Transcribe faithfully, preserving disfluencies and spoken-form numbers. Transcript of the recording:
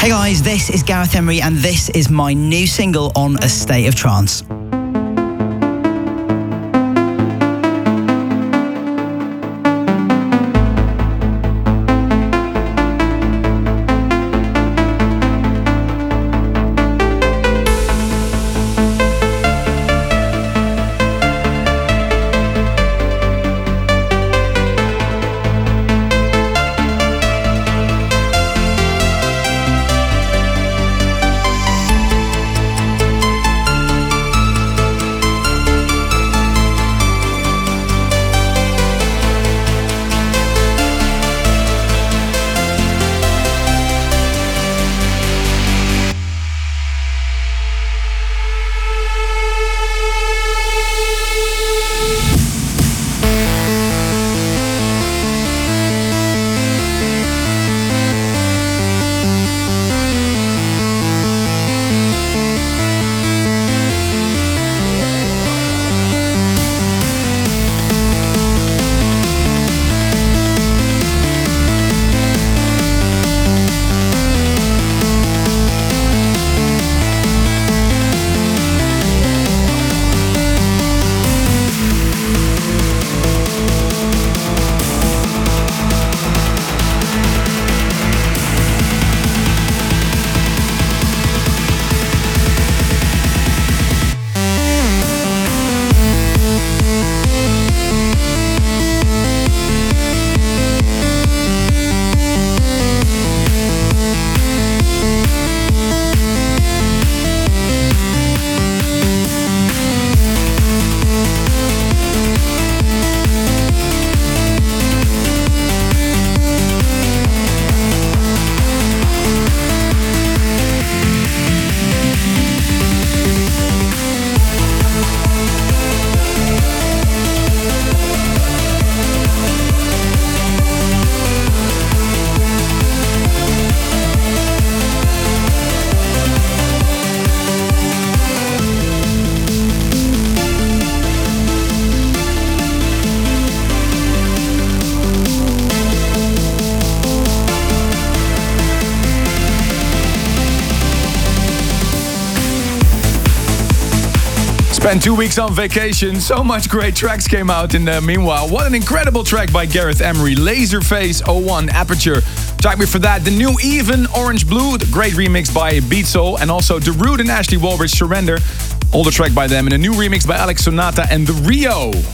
Hey guys, this is Gareth Emery and this is my new single on A State of Trance. Spent two weeks on vacation. So much great tracks came out in the meanwhile. What an incredible track by Gareth Emery. Laserface oh one Aperture. Track before that, the new Even Orange Blue. The great remix by Beat Soul. And also The Rude and Ashley Walbridge Surrender. Older track by them. And a new remix by Alex Sonata and The Rio.